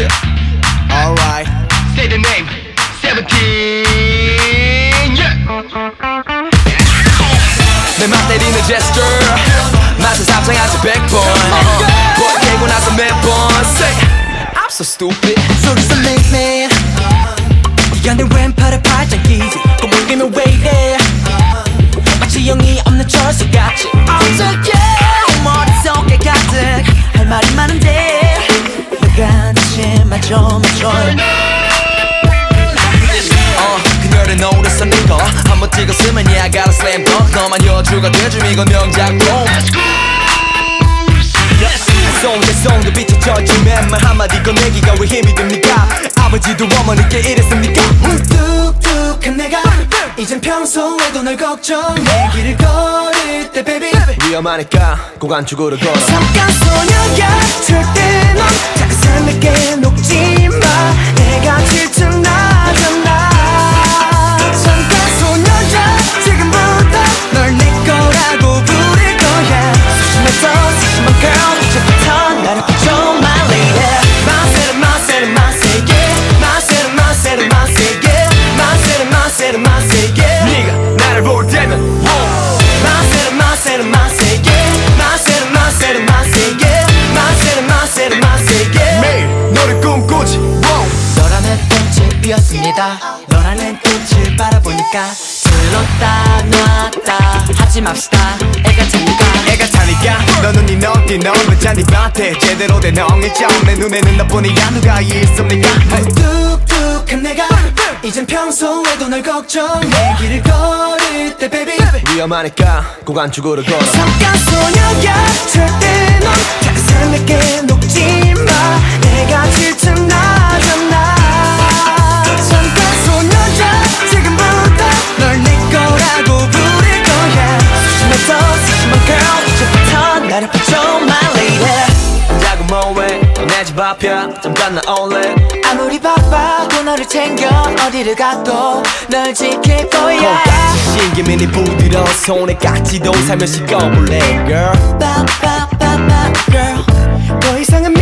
Yeah, alright. Say the name, 17. Yeah. 내 맘 때리는 제스처 맛은 상상하지 100번 볼 깨고 나서 매번 Say I'm so stupid 속에서 매일매일 네가 내 왼팔에 팔짱 끼지 꿈을 깨면 왜 이래 마치 영이 없는 철수같이 어떡해 머릿속에 가득 할 말이 많은데 내가 대신 맞춰 그녀를 노렸었는 거 한번 찍었으면 yeah I got a slam dunk 너만 여주가 돼주면 이건 명작품 송도 비춰져진 맨말 한마디 꺼내기가 왜 힘이 듭니까 아버지도 어머니께 이랬습니까 뚝뚝한 내가 이젠 평소에도 널 걱정해 길을 걸을 때 baby 위험하니까 고관축으로 걸어 잠깐 소녀야 절대 넌 작은 내게 녹지마 내가 질투나잖아 잠깐 소녀야 지금부터 널 내 거라고 부를 거야 소심해서 소심한 girl 이제부터 나를 붙여 my lady 네가 나를 볼 때면 매일 너를 꿈꾸지 너라는 꽃을 피웠습니다 너라는 꽃을 바라보니까 들렀다 놨다 하지 맙시다 애가 타니까 너는 네 너띠 너는 잔디밭에 제대로 된 엉이죠 내 눈에는 너뿐이야 누가 있습니까 뚝뚝한 내가 이젠 평소에도 널 걱정해 길을 걸을 때 baby 위험하니까 고관축으로 걸어 잠깐 소녀야 절대 넌 다른 사람에게 녹지마 내가 질투나잖아 잠깐 소녀야 지금부터 널 내 거라고 부를 거야 소심해서 소심한 girl 이제부터 나를 붙여 my lady 자꾸 뭐해 내 집 앞이야 잠깐 나올래 아무리 바빠도 너를 챙겨 어디를 가도 널 지킬 거야 콩깍지 신기민이 부드러운 손에 깍지도 살며시 꺼볼래 girl girl 더 이상은